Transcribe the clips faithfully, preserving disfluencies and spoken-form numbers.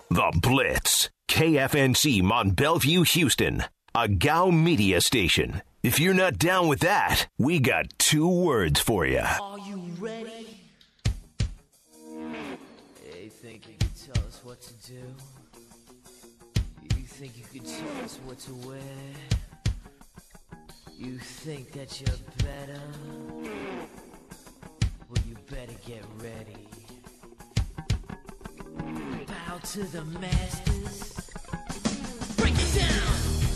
The Blitz. K F N C Mont Bellevue, Houston. A G O W media station. If you're not down with that, we got two words for you. Are you ready? You think you can tell us what to do? You think you can tell us what to wear? You think that you're better? Well, you better get ready. Bow to the masters. Break it down!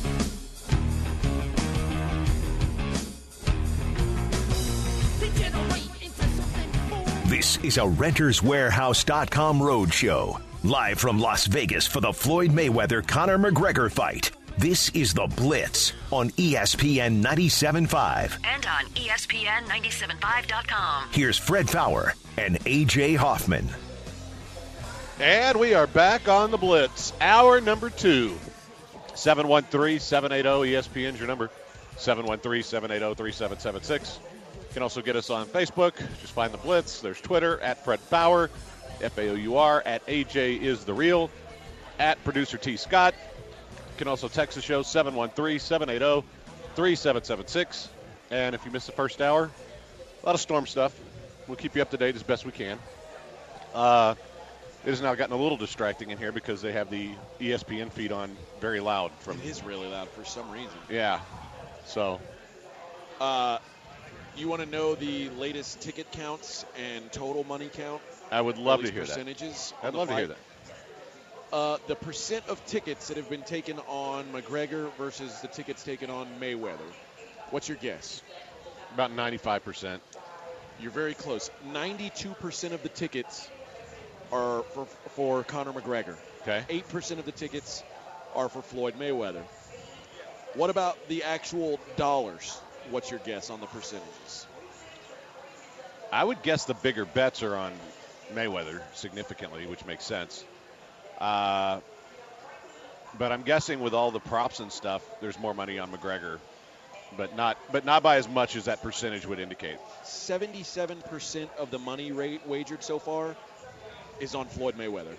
This is a Renters Warehouse dot com roadshow. Live from Las Vegas for the Floyd Mayweather-Conor McGregor fight. This is The Blitz on E S P N ninety-seven point five. And on E S P N ninety-seven point five dot com. Here's Fred Faour and A J Hoffman. And we are back on The Blitz. Hour number two. seven one three, seven eight zero, E S P N is your number. seven one three, seven eight zero, three seven seven six. You can also get us on Facebook. Just find The Blitz. There's Twitter, at Fred Faour, F A O U R, at A J is the real, at Producer T. Scott. You can also text the show, seven one three, seven eight zero, three seven seven six. And if you missed the first hour, a lot of storm stuff. We'll keep you up to date as best we can. Uh, it has now gotten a little distracting in here because they have the E S P N feed on very loud. From It is really loud for some reason. Yeah. So. Uh, you want to know the latest ticket counts and total money count? I would love Those to hear percentages that. I'd love to hear that. Uh, the percent of tickets that have been taken on McGregor versus the tickets taken on Mayweather. What's your guess? About ninety-five percent. You're very close. ninety-two percent of the tickets are for, for Conor McGregor. Okay. eight percent of the tickets are for Floyd Mayweather. What about the actual dollars? What's your guess on the percentages? I would guess the bigger bets are on Mayweather significantly, which makes sense. Uh, but I'm guessing with all the props and stuff, there's more money on McGregor, but not but not by as much as that percentage would indicate. seventy-seven percent of the money rate wagered so far is on Floyd Mayweather.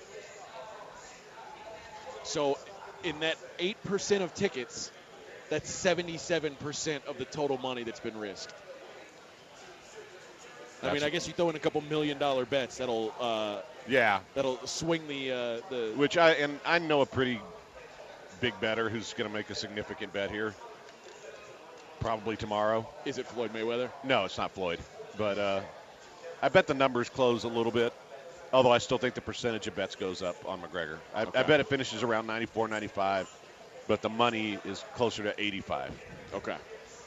So in that eight percent of tickets, that's seventy-seven percent of the total money that's been risked. I That's mean, I guess you throw in a couple million dollar bets that'll uh, yeah that'll swing the uh, the. Which I and I know a pretty big bettor who's going to make a significant bet here. Probably tomorrow. Is it Floyd Mayweather? No, it's not Floyd. But uh, I bet the numbers close a little bit. Although I still think the percentage of bets goes up on McGregor. I, Okay. I bet it finishes around ninety-four, ninety-five. But the money is closer to eighty-five. Okay.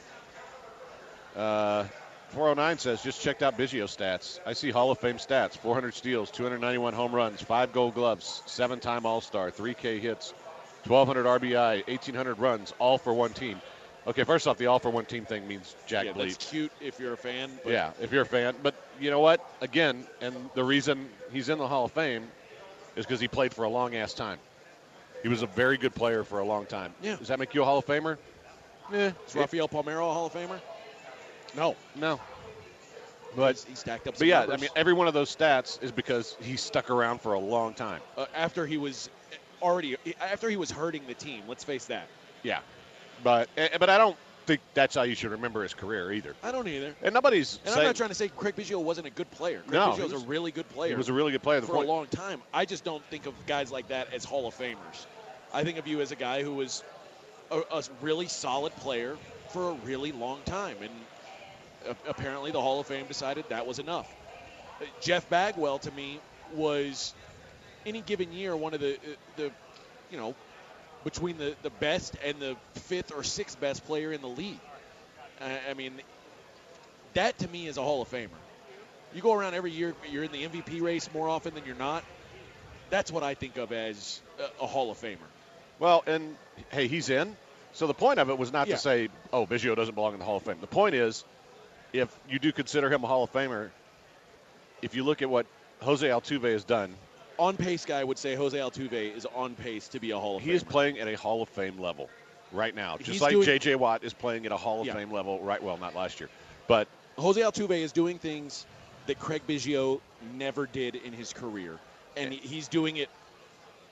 Uh, four oh nine says, just checked out Biggio stats. I see Hall of Fame stats. four hundred steals, two hundred ninety-one home runs, five gold gloves, seven-time All-Star, three K hits, twelve hundred R B I, eighteen hundred runs, all for one team. Okay, first off, the all for one team thing means jack Yeah, bleep. that's cute if you're a fan. But Yeah, if you're a fan. But you know what? Again, and the reason he's in the Hall of Fame is because he played for a long-ass time. He was a very good player for a long time. Yeah. Does that make you a Hall of Famer? Eh. Is Rafael Palmeiro a Hall of Famer? No. No. But, He's- he stacked up some but yeah, numbers. I mean, every one of those stats is because he stuck around for a long time. Uh, after he was already after he was hurting the team. Let's face that. Yeah. But eh, but I don't think that's how you should remember his career either. I don't either. And nobody's And saying I'm not trying to say Craig Biggio wasn't a good player. Craig No, he Biggio's was- a really good player. he was a really good player. The for point- a long time. I just don't think of guys like that as Hall of Famers. I think of you as a guy who was a, a really solid player for a really long time, and a- apparently the Hall of Fame decided that was enough. Uh, Jeff Bagwell, to me, was any given year one of the uh, the you know between the, the best and the fifth or sixth best player in the league. I, I mean, that to me is a Hall of Famer. You go around every year, you're in the M V P race more often than you're not. That's what I think of as a, a Hall of Famer. Well, and hey, he's in. So the point of it was not Yeah. to say, oh, Biggio doesn't belong in the Hall of Fame. The point is, if you do consider him a Hall of Famer, if you look at what Jose Altuve has done, On pace guy would say Jose Altuve is on pace to be a Hall of he Famer. is playing at a Hall of Fame level right now. Just He's like doing- J J. Watt is playing at a Hall of Yeah. Fame level right well, not last year. But Jose Altuve is doing things that Craig Biggio never did in his career, and he- he's doing it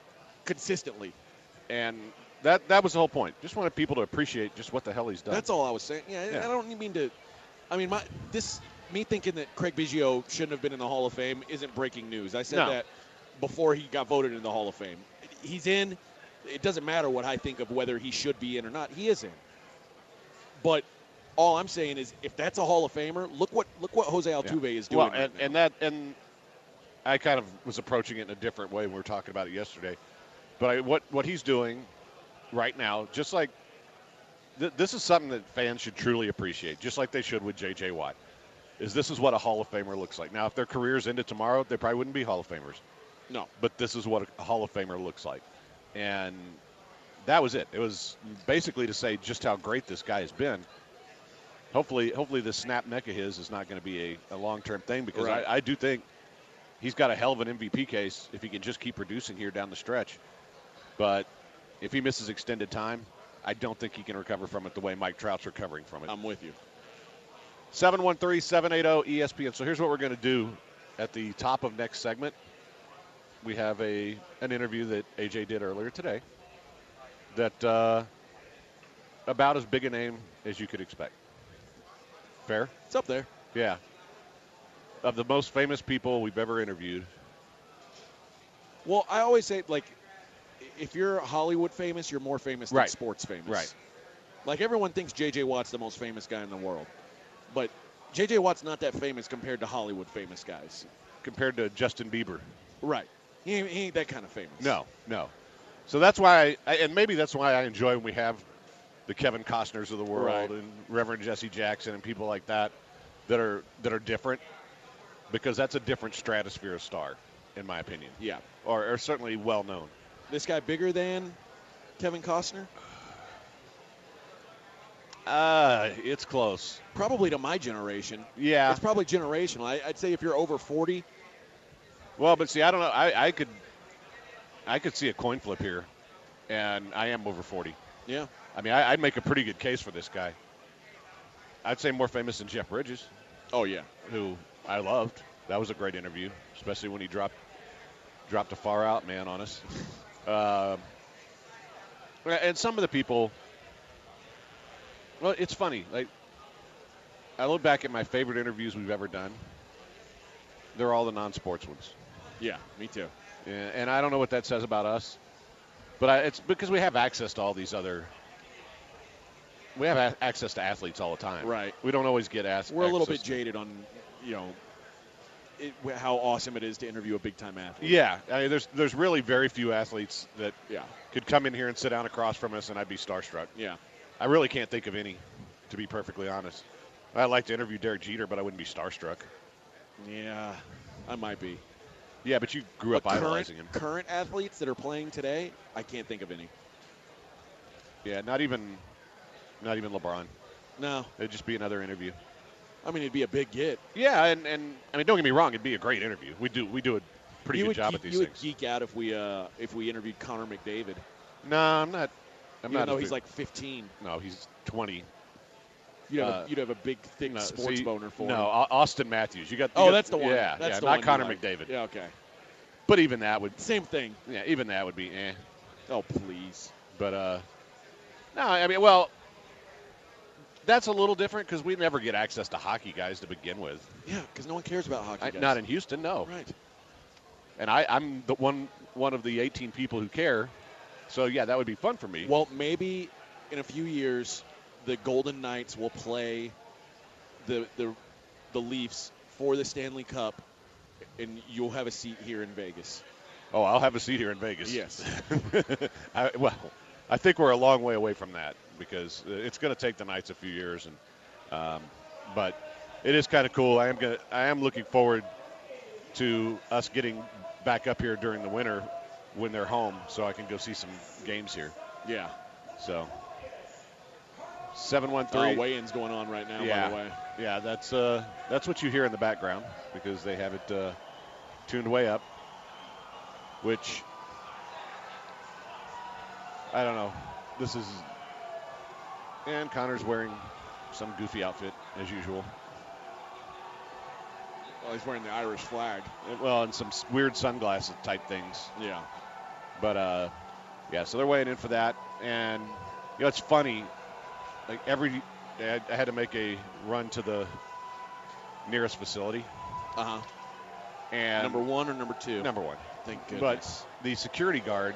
consistently. And that that was the whole point. Just wanted people to appreciate just what the hell he's done. That's all I was saying. Yeah, Yeah. I don't mean to. I mean, my this me thinking that Craig Biggio shouldn't have been in the Hall of Fame isn't breaking news. I said No. that before he got voted in the Hall of Fame. He's in. It doesn't matter what I think of whether he should be in or not. He is in. But all I'm saying is, if that's a Hall of Famer, look what look what Jose Altuve Yeah. is doing. Well, right and, now. and that and I kind of was approaching it in a different way when we were talking about it yesterday. But I, what what he's doing right now, just like th- this is something that fans should truly appreciate, just like they should with J J. Watt. Is this is what a Hall of Famer looks like. Now, if their careers ended tomorrow, they probably wouldn't be Hall of Famers. no, But this is what a Hall of Famer looks like. And that was it. It was basically to say just how great this guy has been. Hopefully, hopefully this snap neck of his is not going to be a, a long-term thing, because Right. I, I do think he's got a hell of an M V P case if he can just keep producing here down the stretch. But if he misses extended time, I don't think he can recover from it the way Mike Trout's recovering from it. I'm with you. seven one three, seven eight zero, E S P N. So here's what we're going to do at the top of next segment. We have a an interview that A J did earlier today that uh, about as big a name as you could expect. Fair? It's up there. Yeah. Of the most famous people we've ever interviewed. Well, I always say, like, if you're Hollywood famous, you're more famous than Right. sports famous. Right. Like, everyone thinks J J. Watt's the most famous guy in the world. But J J. Watt's not that famous compared to Hollywood famous guys. Compared to Justin Bieber. Right. He ain't, he ain't that kind of famous. No, no. So that's why, I, and maybe that's why I enjoy when we have the Kevin Costners of the world Right. and Reverend Jesse Jackson and people like that that are that are different, because that's a different stratosphere of star, in my opinion, Yeah. or, or certainly well known. This guy bigger than Kevin Costner? Uh, it's close. Probably to my generation. Yeah. It's probably generational. I, I'd say if you're over forty. Well, but see, I don't know. I, I could, I could see a coin flip here, and I am over forty. Yeah. I mean, I, I'd make a pretty good case for this guy. I'd say more famous than Jeff Bridges, Oh, yeah. who I loved. That was a great interview, especially when he dropped dropped a far out man on us. Uh, and some of the people, well, it's funny. Like, I look back at my favorite interviews we've ever done. They're all the non-sports ones. Yeah, me too. And, and I don't know what that says about us, but I, it's because we have access to all these other. We have a- access to athletes all the time. Right. We don't always get asked. We're a little bit jaded on, you know, it, how awesome it is to interview a big-time athlete. Yeah, I mean, there's there's really very few athletes that Yeah. could come in here and sit down across from us, and I'd be starstruck. Yeah. I really can't think of any, to be perfectly honest. I'd like to interview Derek Jeter, but I wouldn't be starstruck. Yeah, I might be. Yeah, but you grew up But current, idolizing him. current athletes that are playing today, I can't think of any. Yeah, not even, not even LeBron. No. It'd just be another interview. I mean, it'd be a big get. Yeah, and, and I mean, don't get me wrong, it'd be a great interview. We do we do a pretty you good would job geek, at these you things. would geek out if we uh, if we interviewed Connor McDavid. No, I'm not. I'm Even not. though a he's big- like fifteen. no, he's twenty. You'd have, Uh, a, you'd have a big, thick No, sports see, boner for no, him. Au- Austin Matthews. You got. you Oh, got- that's the one. Yeah, that's yeah, the not one you Connor like. McDavid. Yeah, okay. But even that would. Same thing. Yeah, even that would be eh. Oh, please. But uh, no, I mean, well, that's a little different because we never get access to hockey guys to begin with. Yeah, because no one cares about hockey I, guys. not in Houston, no. Right. And I, I'm the one one of the eighteen people who care. So yeah, that would be fun for me. Well, maybe in a few years, the Golden Knights will play the the the Leafs for the Stanley Cup, and you'll have a seat here in Vegas. Oh, I'll have a seat here in Vegas. Yes. I, well, I think we're a long way away from that because it's going to take the Knights a few years, and um, but it is kind of cool. I am going I am looking forward to us getting back up here during the winter when they're home, so I can go see some games here. Yeah. So seven one Uh, three. weigh-ins going on right now, Yeah. by the way. Yeah, that's uh, that's what you hear in the background because they have it uh, tuned way up, which I don't know. This is, and Connor's wearing some goofy outfit as usual. Well, he's wearing the Irish flag. Well, and some s- weird sunglasses type things. Yeah. But, uh, yeah, so they're weighing in for that. And, you know, it's funny. Like, every – I had to make a run to the nearest facility. Uh-huh. And number one or number two? Number one. Thank goodness. But the security guard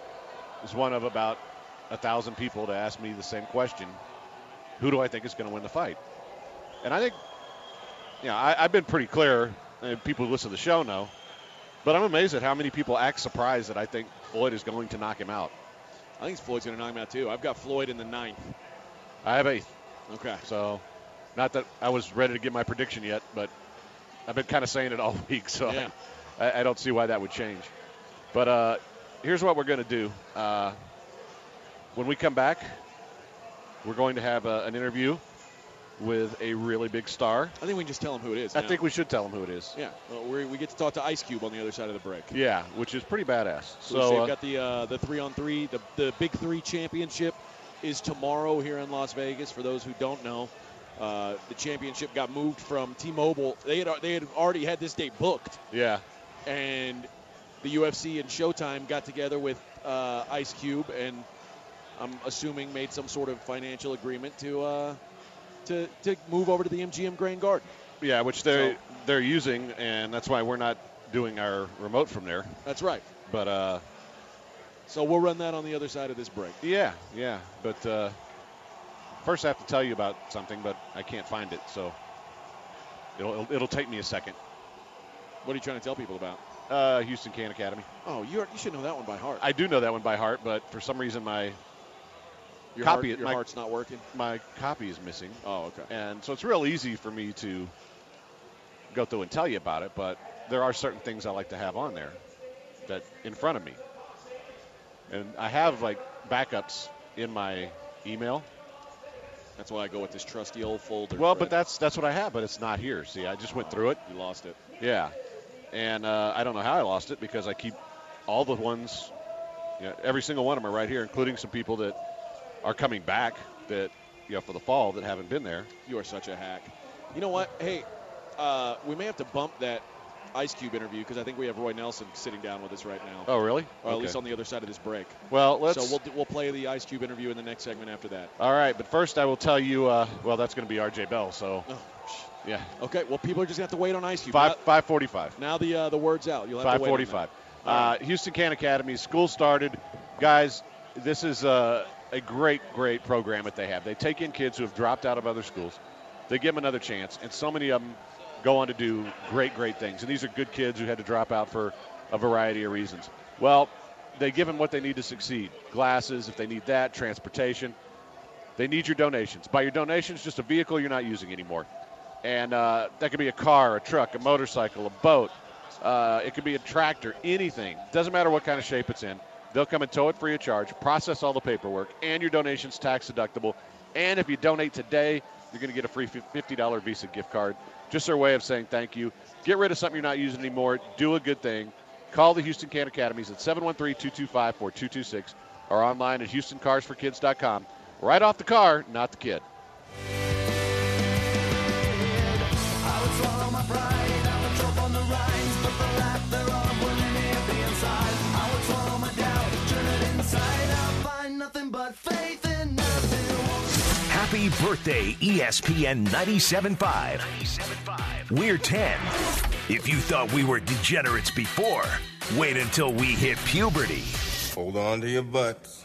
is one of about a thousand people to ask me the same question. Who do I think is going to win the fight? And I think, you know, I, I've been pretty clear, and people who listen to the show know, but I'm amazed at how many people act surprised that I think Floyd is going to knock him out. I think Floyd's going to knock him out, too. I've got Floyd in the ninth. I have eighth. Okay. So, not that I was ready to give my prediction yet, but I've been kind of saying it all week, so yeah. I, I don't see why that would change. But uh, here's what we're going to do. Uh, when we come back, we're going to have a, an interview with a really big star. I think we can just tell him who it is. I now. think we should tell him who it is. Yeah. Well, we we get to talk to Ice Cube on the other side of the break. Yeah, which is pretty badass. So, So we've uh, got the uh, the three on three. The the Big Three Championship is tomorrow here in Las Vegas. For those who don't know, uh, the championship got moved from T-Mobile. They had they had already had this date booked, yeah, and the U F C and Showtime got together with uh, Ice Cube, and I'm assuming made some sort of financial agreement to uh, to to move over to the M G M Grand Garden. yeah, which they're So- they're using, and that's why we're not doing our remote from there. That's right. But uh, So we'll run that on the other side of this break. yeah, yeah. But uh, first, I have to tell you about something, but I can't find it, so it'll it'll, it'll take me a second. What are you trying to tell people about? Uh, Houston Can Academy. Oh, you you should know that one by heart. I do know that one by heart, but for some reason my Your, copy heart, it, your my- heart's not working. my copy is missing. Oh, okay. And so it's real easy for me to go through and tell you about it, but there are certain things I like to have on there that in front of me. And I have like backups in my email. That's why I go with this trusty old folder. Well, Fred. but that's that's what I have, but it's not here. See, I just went through it. You lost it. Yeah. And uh, I don't know how I lost it because I keep all the ones, you know, every single one of them are right here, including some people that are coming back that, you know, for the fall that haven't been there. You are such a hack. You know what? Hey, uh, we may have to bump that Ice Cube interview because I think we have Roy Nelson sitting down with us right now. Oh, really? Or at Okay. least on the other side of this break. Well, let's. So we'll we'll play the Ice Cube interview in the next segment after that. All right, but first I will tell you. Uh, well, that's going to be R J Bell. So, Oh, yeah, okay. Well, people are just gonna have to wait on Ice Cube. five Now, five forty-five. now the uh, the word's out. You'll have Five to wait. forty-five. All Uh, right. Houston Can Academy. School started, guys. This is uh, a great, great program that they have. They take in kids who have dropped out of other schools. They give them another chance, and so many of them go on to do great, great things. And these are good kids who had to drop out for a variety of reasons. Well, they give them what they need to succeed. Glasses, if they need that, transportation. They need your donations. By your donations, just a vehicle you're not using anymore. And uh, that could be a car, a truck, a motorcycle, a boat. Uh, it could be a tractor, anything. Doesn't matter what kind of shape it's in. They'll come and tow it free of charge, process all the paperwork, and your donation's tax deductible. And if you donate today, you're going to get a free fifty dollars Visa gift card. Just their way of saying thank you. Get rid of something you're not using anymore. Do a good thing. Call the Houston Can Academies at seven one three, two two five, four two two six or online at houston cars for kids dot com. Right off the car, not the kid. Happy birthday, E S P N ninety-seven point five. We're ten. If you thought we were degenerates before, wait until we hit puberty. Hold on to your butts.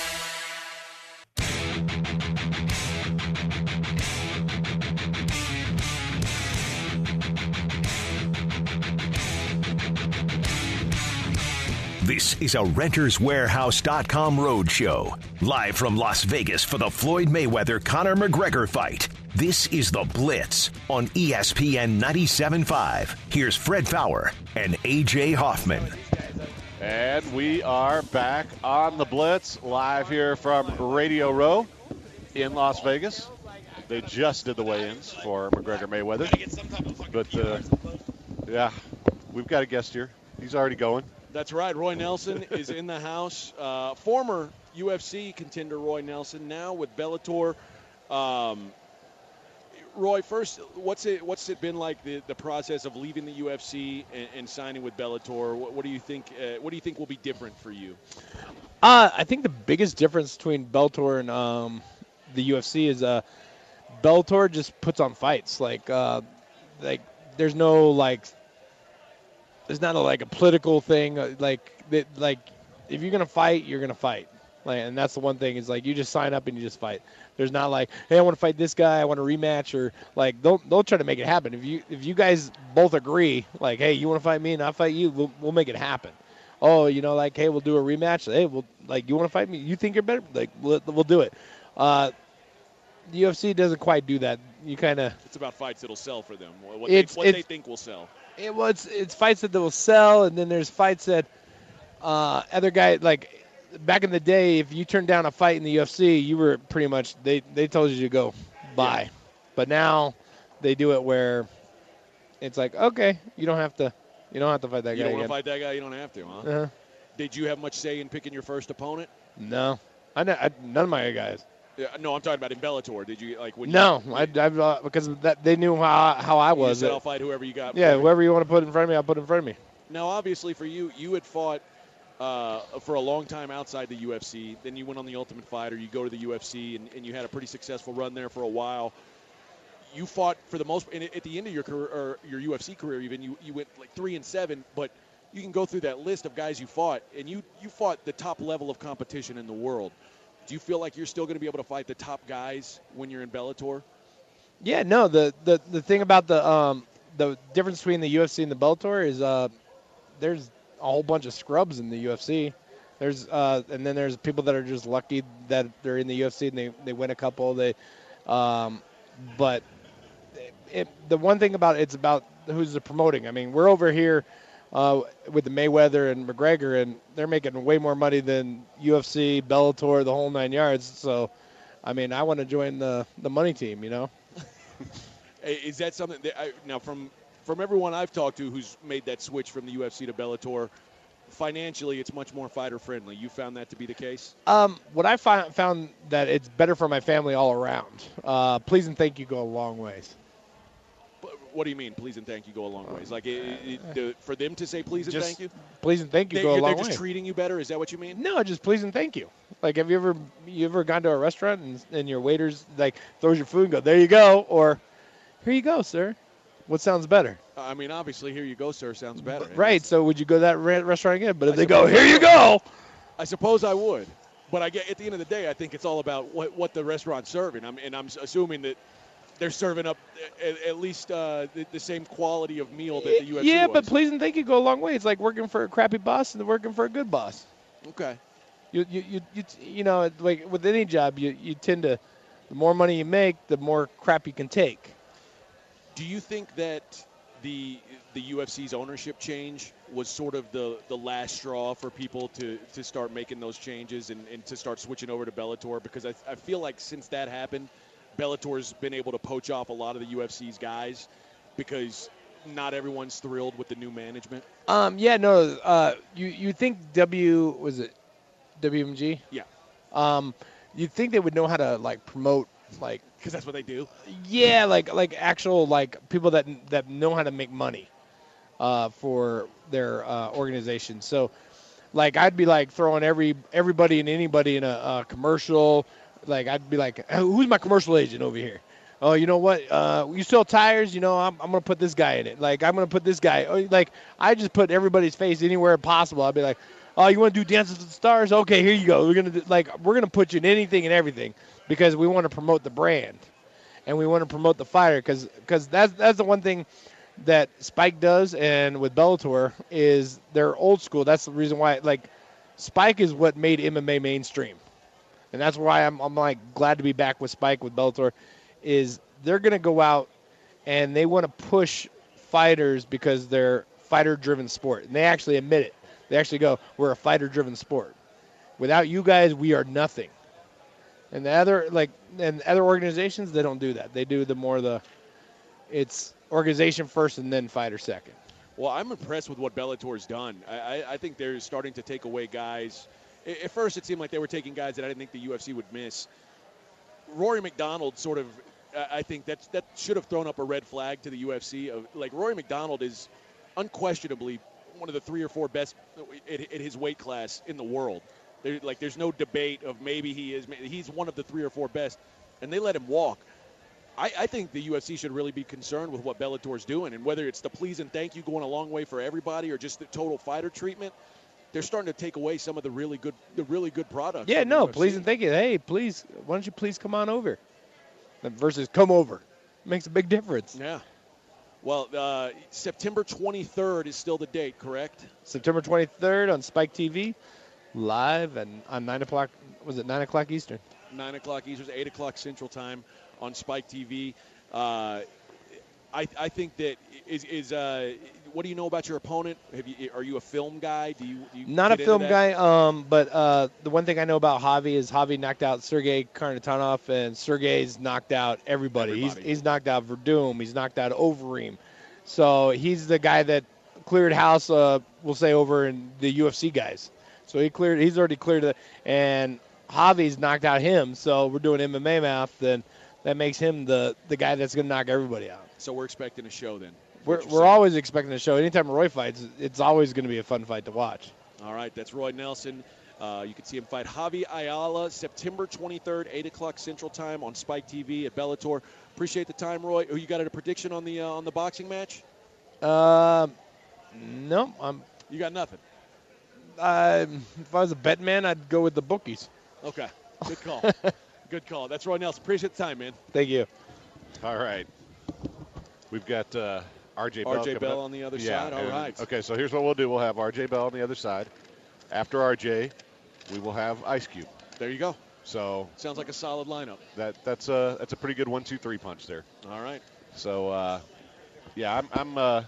This is a Renters Warehouse dot com roadshow. Live from Las Vegas for the Floyd Mayweather-Conor McGregor fight. This is The Blitz on E S P N ninety-seven point five. Here's Fred Fowler and A J Hoffman. And we are back on The Blitz, live here from Radio Row in Las Vegas. They just did the weigh-ins for McGregor Mayweather. But, uh, yeah, we've got a guest here. He's already going. That's right. Roy Nelson is in the house. Uh, former U F C contender Roy Nelson, now with Bellator. Um, Roy, first, what's it what's it been like the, the process of leaving the U F C and, and signing with Bellator? What, what do you think? Uh, what do you think will be different for you? Uh, I think the biggest difference between Bellator and um, the U F C is uh, Bellator just puts on fights. Like, uh, like there's no like, there's not a, like a political thing. uh, Like, that, like if you're gonna fight, you're gonna fight. Like, and that's the one thing is like you just sign up and you just fight. There's not like, hey, I want to fight this guy, I want a rematch, or like they'll they'll try to make it happen. If you if you guys both agree, like, hey, you want to fight me and I fight you, we'll we'll make it happen. Oh, you know, like, hey, we'll do a rematch. Hey, we'll like, you want to fight me? You think you're better? Like, we'll, we'll do it. Uh, the U F C doesn't quite do that. You kind of It's about fights that'll sell for them. What, It's- they, what they it's- think will sell. it, well, it's it's fights that will sell, and then there's fights that uh, other guys like. Back in the day, if you turned down a fight in the U F C, you were pretty much they, they told you to go bye. Yeah. But now they do it where it's like, okay, you don't have to you don't have to fight that You guy don't want to again. fight that guy. You don't have to, huh? Uh-huh. Did you have much say in picking your first opponent? No, I, ne- I none of my guys. Yeah, no, I'm talking about in Bellator. Did you like when? No, you, I, I uh, because that they knew how how I you was. said Uh, I'll fight whoever you got. yeah, for me. whoever you want to put in front of me, I'll put in front of me. Now, obviously, for you, you had fought uh, for a long time outside the U F C. Then you went on the Ultimate Fighter. You go to the U F C, and, and you had a pretty successful run there for a while. You fought for the most, and at the end of your career, or your U F C career, even you, you went like three and seven. But you can go through that list of guys you fought, and you you fought the top level of competition in the world. Do you feel like you're still going to be able to fight the top guys when you're in Bellator? Yeah, no. The, the, the thing about the um the difference between the U F C and the Bellator is uh there's a whole bunch of scrubs in the U F C. There's uh and then there's people that are just lucky that they're in the U F C and they, they win a couple. They um but it, the one thing about it, it's about who's the promoting. I mean, we're over here uh, with the Mayweather and McGregor, and they're making way more money than U F C, Bellator, the whole nine yards. So, I mean, I want to join the the money team, you know. Is that something that I, now from from everyone I've talked to who's made that switch from the U F C to Bellator, financially it's much more fighter friendly. You found that to be the case? Um, what I found found that it's better for my family all around. Uh, please and thank you go a long ways. But what do you mean? Please and thank you go a long ways. Like it, it, the, for them to say please and Just thank you, Please and thank you they, go a they're long just way. treating you better. Is that what you mean? No, just please and thank you. Like, have you ever you ever gone to a restaurant and, and your waiters like throws your food and go, there you go, or here you go, sir. What sounds better? I mean, obviously, here you go, sir. Sounds better. Right. So would you go to that re- restaurant again? But if I they go, suppose here I you would. go. I suppose I would, but I get at the end of the day, I think it's all about what, what the restaurant's serving. I'm, and I'm assuming that they're serving up at, at least uh, the, the same quality of meal that the U F C Yeah, was. but please and thank you go a long way. It's like working for a crappy boss and working for a good boss. Okay. You you you you, you know, like with any job, you, you tend to, the more money you make, the more crap you can take. Do you think that the the U F C's ownership change was sort of the, the last straw for people to, to start making those changes and, and to start switching over to Bellator? Because I, I feel like since that happened, Bellator's been able to poach off a lot of the U F C's guys because not everyone's thrilled with the new management. Um, yeah, no, uh, you you think W was it W M G? Yeah, Um, you'd think they would know how to like promote like because that's what they do. yeah, like like actual like people that that know how to make money uh, for their uh, organization. So, like I'd be like throwing every everybody and anybody in a, a commercial. Like I'd be like, who's my commercial agent over here? Oh, you know what? Uh, you sell tires? You know, I'm I'm gonna put this guy in it. Like I'm gonna put this guy. Oh, like I just put everybody's face anywhere possible. I'd be like, oh, you want to do Dances with the Stars? Okay, here you go. We're gonna do, like we're gonna put you in anything and everything because we want to promote the brand and we want to promote the fighter because because that's that's the one thing that Spike does and with Bellator is they're old school. That's the reason why like Spike is what made M M A mainstream, and that's why I'm I'm like glad to be back with Spike with Bellator. Is they're gonna go out and they want to push fighters because they're fighter-driven sport, and they actually admit it. They actually go, we're a fighter-driven sport. Without you guys, we are nothing. And the other like and other organizations, they don't do that. They do the more the it's organization first and then fighter second. Well, I'm impressed with what Bellator's done. I, I, I think they're starting to take away guys. A- At first, it seemed like they were taking guys that I didn't think the U F C would miss. Rory McDonald sort of I think that's, that should have thrown up a red flag to the U F C. Of, like, Rory McDonald is unquestionably one of the three or four best at, at his weight class in the world. There, like, there's no debate of maybe he is. He's one of the three or four best, and they let him walk. I, I think the U F C should really be concerned with what Bellator's doing, and whether it's the please and thank you going a long way for everybody or just the total fighter treatment. They're starting to take away some of the really good, the really good products. Yeah, no, please and thank you. Hey, please, why don't you please come on over? Versus come over. It makes a big difference. Yeah. Well, uh, September twenty-third is still the date, correct? September twenty-third on Spike T V, live and on nine o'clock. Was it nine o'clock Eastern? Nine o'clock Eastern, eight o'clock Central Time on Spike T V. Uh, I, I think that is is. Uh, what do you know about your opponent? Have you, are you a film guy? Do you, do you Not a film guy, um, but uh, the one thing I know about Javi is Javi knocked out Sergey Karnatanov, and Sergey's knocked out everybody. Everybody. He's he's knocked out Verdum. He's knocked out Overeem. So he's the guy that cleared house. Uh, we'll say over in the U F C guys. So he cleared. He's already cleared it, and Javi's knocked out him. So we're doing M M A math, then that makes him the the guy that's going to knock everybody out. So we're expecting a show then. We're we're always expecting a show. Anytime Roy fights, it's always going to be a fun fight to watch. All right, that's Roy Nelson. Uh, you can see him fight Javi Ayala September twenty-third, eight o'clock Central Time on Spike T V at Bellator. Appreciate the time, Roy. Oh, you got a prediction on the uh, on the boxing match? Uh, no, I'm. You got nothing. Uh, if I was a bet man, I'd go with the bookies. Okay, good call. Good call. That's Roy Nelson. Appreciate the time, man. Thank you. All right. We've got uh, R J Bell. R J coming Bell up. on the other yeah, side. All and, right. Okay, so here's what we'll do. We'll have R J Bell on the other side. After R J, we will have Ice Cube. There you go. So sounds like a solid lineup. That that's a that's a pretty good one, two, three punch there. All right. So uh, yeah, I'm I'm uh,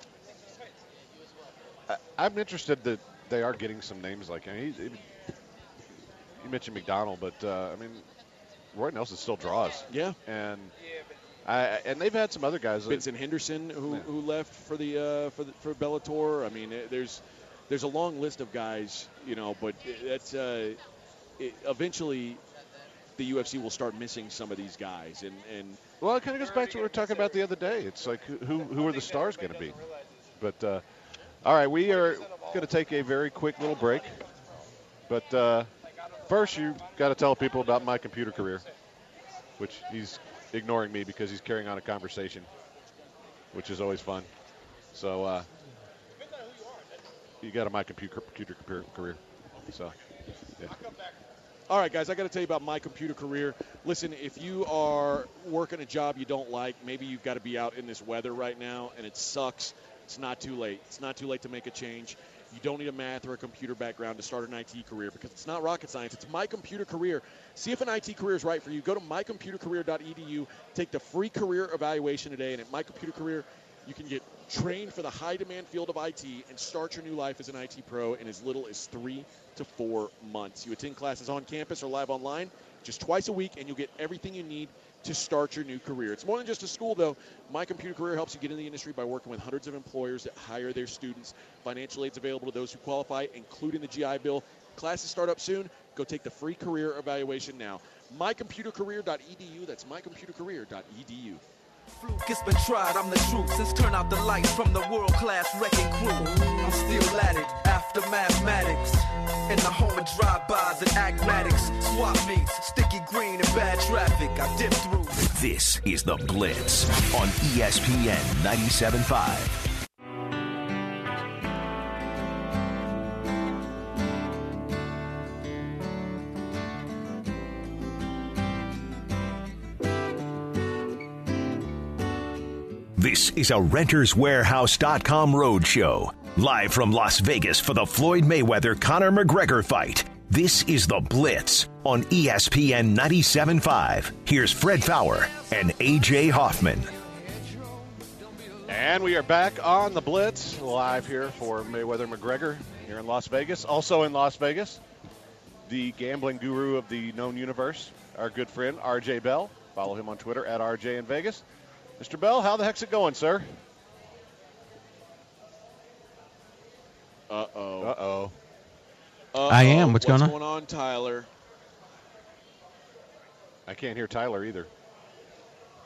I, I'm interested that they are getting some names like I mean, he, he, you mentioned McDonald, but uh, I mean Roy Nelson still draws. Yeah. And I and they've had some other guys. Vincent Henderson who, yeah. who left for the uh, for the, for Bellator. I mean, it, there's there's a long list of guys, you know, but that's uh, it, eventually the U F C will start missing some of these guys. And, and well, it kind of goes back to what we were talking about the other day. It's like who who are the stars going to be? But uh, all right, we are going to take a very quick little break. But uh, first, you got to tell people about my computer career, which he's ignoring me because he's carrying on a conversation, which is always fun. So uh, you got a my computer computer career. So yeah. All right, guys, I got to tell you about my computer career. Listen, if you are working a job you don't like, maybe you've got to be out in this weather right now, and it sucks. It's not too late. It's not too late to make a change. You don't need a math or a computer background to start an I T career because it's not rocket science. It's My Computer Career. See if an I T career is right for you. Go to my computer career dot e d u. Take the free career evaluation today, and at My Computer Career, you can get trained for the high-demand field of I T and start your new life as an I T pro in as little as three to four months. You attend classes on campus or live online just twice a week, and you'll get everything you need to start your new career. It's more than just a school, though. My Computer Career helps you get in the industry by working with hundreds of employers that hire their students. Financial aid's available to those who qualify, including the G I Bill. Classes start up soon. Go take the free career evaluation now. my computer career dot e d u. That's my computer career dot e d u. Fluke, it's been tried, I'm the truth. Since turn out the lights from the world-class wrecking crew, I'm still at it after mathematics. In the home of drive-bys and acmatics, swap meets, sticky green and bad traffic, I dip through. This is The Blitz on E S P N ninety-seven point five. This is a Renters Warehouse dot com roadshow. Live from Las Vegas for the Floyd Mayweather-Conor McGregor fight. This is The Blitz on E S P N ninety-seven point five. Here's Fred Fowler and A J Hoffman. And we are back on The Blitz, live here for Mayweather-McGregor here in Las Vegas. Also in Las Vegas, the gambling guru of the known universe, our good friend R J Bell. Follow him on Twitter at R J in Vegas. Mister Bell, how the heck's it going, sir? Uh-oh. Uh-oh. Uh-oh. I am. What's, What's going on? going on, Tyler? I can't hear Tyler either.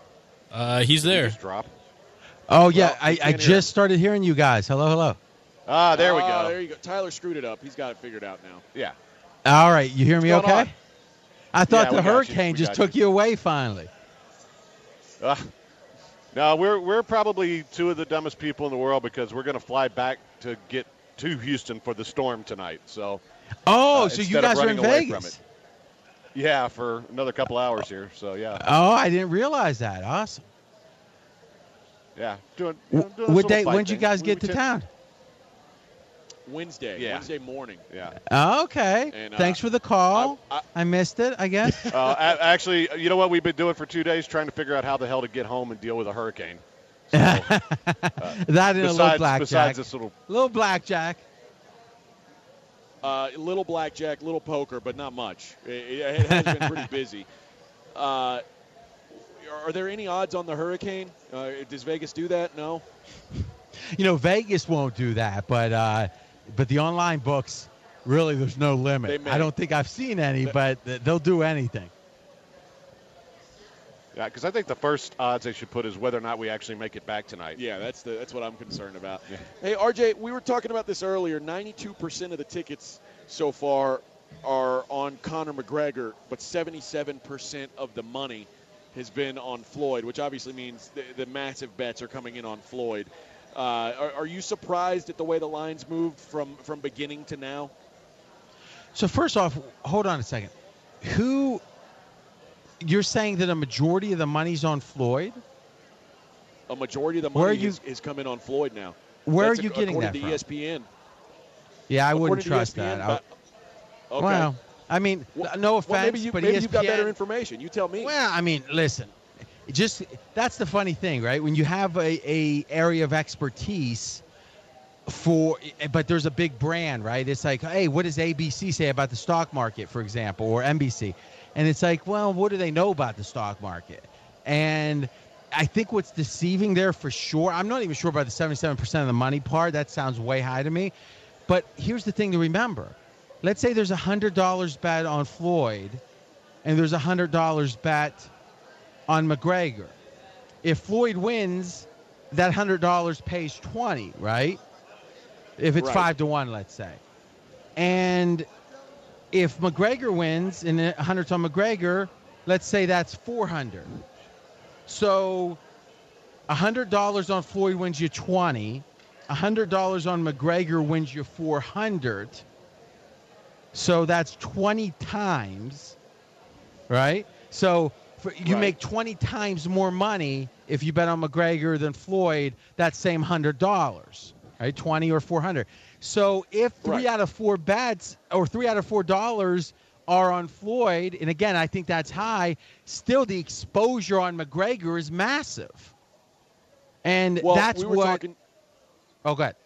Uh, he's there. Just drop. Oh, yeah. Well, I, I can't hear just started hearing you guys. Hello, hello. Ah, there we Ah, go. There you go. Tyler screwed it up. He's got it figured out now. Yeah. All right. You hear me What's going okay? on? I thought Yeah, the we got you. hurricane We just got took you. you away finally. Uh, no, we're we're probably two of the dumbest people in the world because we're going to fly back to get to Houston for the storm tonight. So. Oh, uh, so you instead of guys are running in away Vegas. from it. Yeah, for another couple hours here. So yeah. Oh, I didn't realize that. Awesome. Yeah. Doing. You know, doing What this day? little fight When'd you thing. guys We- get we to tend- town? Wednesday. Yeah. Wednesday morning. Yeah. Oh, okay. And, uh, Thanks for the call. I- I, I- missed it, I guess. Uh, a- actually, you know what we've been doing for two days, trying to figure out how the hell to get home and deal with a hurricane. So, uh, that and a little besides, blackjack. besides this little. little blackjack. Uh, little blackjack, little poker, but not much. It, it has been pretty busy. Uh, are there any odds on the hurricane? Uh, does Vegas do that? No. You know, Vegas won't do that, but uh, but the online books, really, there's no They limit. may. I don't think I've seen any, but th- they'll do anything. Yeah, because I think the first odds they should put is whether or not we actually make it back tonight. Yeah, that's the that's what I'm concerned about. Yeah. Hey, R J, we were talking about this earlier. ninety-two percent of the tickets so far are on Conor McGregor, but seventy-seven percent of the money has been on Floyd, which obviously means the, the massive bets are coming in on Floyd. Uh, are, are you surprised at the way the lines moved from, from beginning to now? So first off, hold on a second. Who you're saying that a majority of the money's on Floyd? A majority of the Where money are you- is, is coming on Floyd now. Where That's are you ac- getting according that to from? E S P N. Yeah, I wouldn't According to trust E S P N, that. I- about- okay. Well, I mean, Well- no offense, well, maybe you, but maybe E S P N, you've got better information. You tell me. Well, I mean, listen, just that's the funny thing, right? When you have a, a area of expertise for, but there's a big brand, right? It's like, hey, what does A B C say about the stock market, for example, or N B C? And it's like, well, what do they know about the stock market? And I think what's deceiving there for sure, I'm not even sure about the seventy-seven percent of the money part. That sounds way high to me. But here's the thing to remember. Let's say there's a one hundred dollars bet on Floyd and there's a one hundred dollars bet on McGregor. If Floyd wins, that one hundred dollars pays twenty, right? If it's Right. five to one, let's say. And if McGregor wins and one hundred's on McGregor, let's say that's four hundred. So one hundred dollars on Floyd wins you twenty. one hundred dollars on McGregor wins you four hundred. So that's twenty times, right? So for, you Right. make twenty times more money if you bet on McGregor than Floyd, that same one hundred dollars, right? twenty or four hundred. So if three Right. out of four bets or three out of four dollars are on Floyd, and again, I think that's high, still the exposure on McGregor is massive. And Well, that's we were what. talking. Oh, go ahead.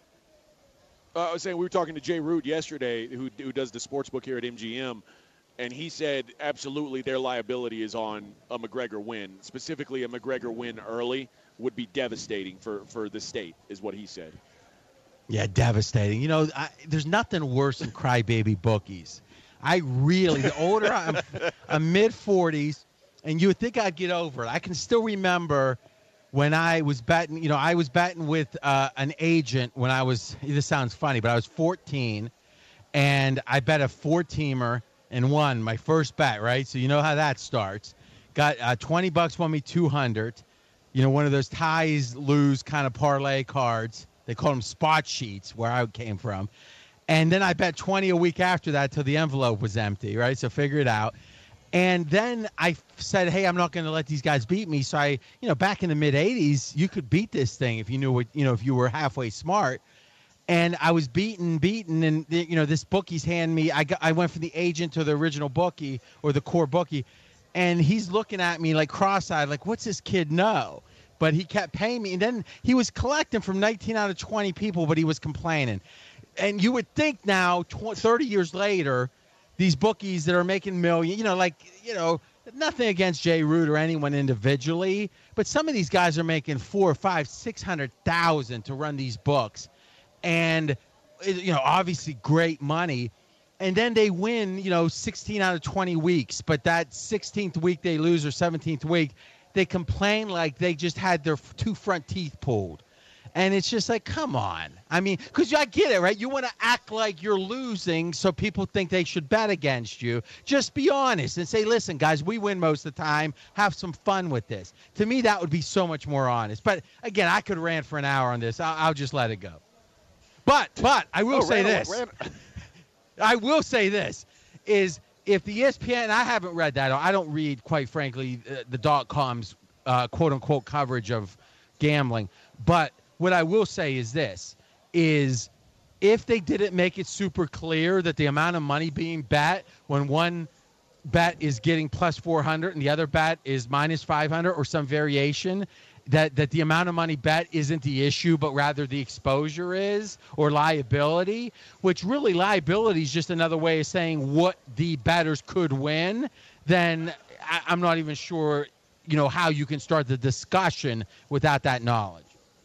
Uh, I was saying we were talking to Jay Root yesterday, who who does the sports book here at M G M, and he said absolutely their liability is on a McGregor win. Specifically, a McGregor win early would be devastating for, for the state, is what he said. Yeah, devastating. You know, I, there's nothing worse than crybaby bookies. I really, the older I'm, I'm mid forties, and you would think I'd get over it. I can still remember when I was betting, you know, I was betting with uh, an agent when I was, this sounds funny, but I was fourteen, and I bet a four-teamer and won my first bet, right? So you know how that starts. Got uh, twenty bucks, won me two hundred. You know, one of those ties, lose kind of parlay cards. They call them spot sheets where I came from. And then I bet twenty a week after that till the envelope was empty, right? So figure it out. And then I said, hey, I'm not going to let these guys beat me. So I, you know, back in the mid eighties, you could beat this thing if you knew what, you know, if you were halfway smart. And I was beaten, beaten, and, you know, this bookie's hand me. I, got, I went from the agent to the original bookie or the core bookie. And he's looking at me like cross-eyed, like, what's this kid know? But he kept paying me. And then he was collecting from nineteen out of twenty people, but he was complaining. And you would think now, thirty years later, these bookies that are making millions, you know, like, you know, nothing against Jay Root or anyone individually, but some of these guys are making four, five, six hundred thousand to run these books, and you know, obviously great money. And then they win, you know, sixteen out of twenty weeks, but that sixteenth week they lose or seventeenth week, they complain like they just had their two front teeth pulled. And it's just like, come on. I mean, because I get it, right? You want to act like you're losing so people think they should bet against you. Just be honest and say, listen, guys, we win most of the time. Have some fun with this. To me, that would be so much more honest. But, again, I could rant for an hour on this. I'll, I'll just let it go. But, but, I will Oh, say ran- this. ran- I will say this, is if the E S P N, and I haven't read that. I don't read, quite frankly, uh, the dot-com's uh, quote-unquote coverage of gambling. But what I will say is this, is if they didn't make it super clear that the amount of money being bet when one bet is getting plus four hundred and the other bet is minus five hundred or some variation, that, that the amount of money bet isn't the issue, but rather the exposure is, or liability, which really liability is just another way of saying what the bettors could win, then I, I'm not even sure, you know, how you can start the discussion without that knowledge.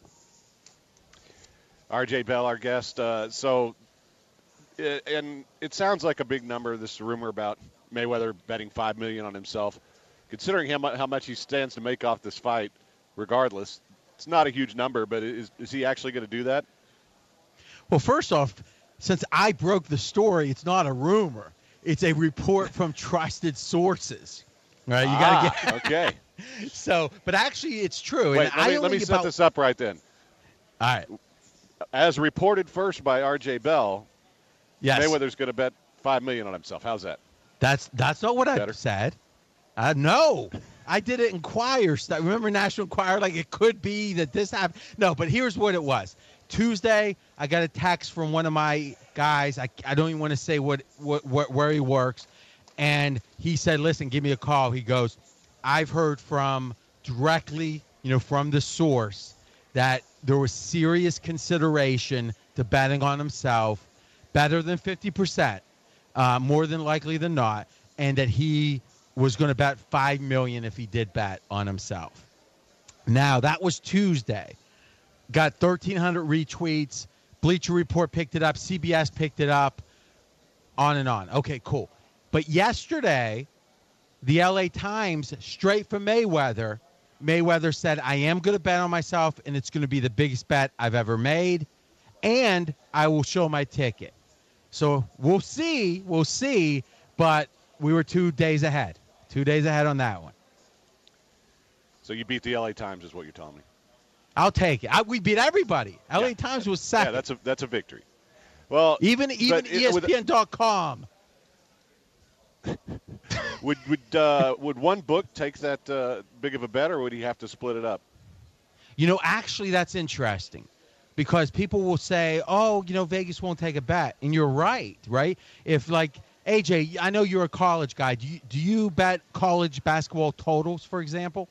R J Bell, our guest. Uh, so, it, and it sounds like a big number, this rumor about Mayweather betting five million dollars on himself. Considering how, mu- how much he stands to make off this fight, regardless, it's not a huge number, but is, is he actually going to do that? Well, first off, since I broke the story, it's not a rumor. It's a report from trusted sources. Right? You ah, got to get okay. So, but actually, it's true. Wait, and let I me, let only me set about, this up right then. All right. As reported first by R J Bell, Yes. Mayweather's going to bet five million dollars on himself. How's that? That's that's not what Better. I said. Uh, no, I did it Enquirer stuff. Remember National Enquirer? Like it could be that this happened. No, but here's what it was. Tuesday, I got a text from one of my guys. I, I don't even want to say what, what, what where he works, and he said, "Listen, give me a call." He goes, "I've heard from directly, you know, from the source that there was serious consideration to betting on himself, better than fifty percent, uh, more than likely than not, and that he was going to bet five million dollars if he did bet on himself." Now, that was Tuesday. Got thirteen hundred retweets. Bleacher Report picked it up. C B S picked it up. On and on. Okay, cool. But yesterday, the L A Times, straight from Mayweather, Mayweather said, "I am going to bet on myself, and it's going to be the biggest bet I've ever made, and I will show my ticket." So we'll see. We'll see. But we were two days ahead. Two days ahead on that one. So you beat the L A Times is what you're telling me. I'll take it. I, we beat everybody. L A Yeah. Times was second. Yeah, that's a that's a victory. Well, even even but it- E S P N dot com. Would would uh, would one book take that uh, big of a bet, or would he have to split it up? You know, actually, that's interesting because people will say, "Oh, you know, Vegas won't take a bet," and you're right, right? If like A J, I know you're a college guy. Do you do you bet college basketball totals, for example?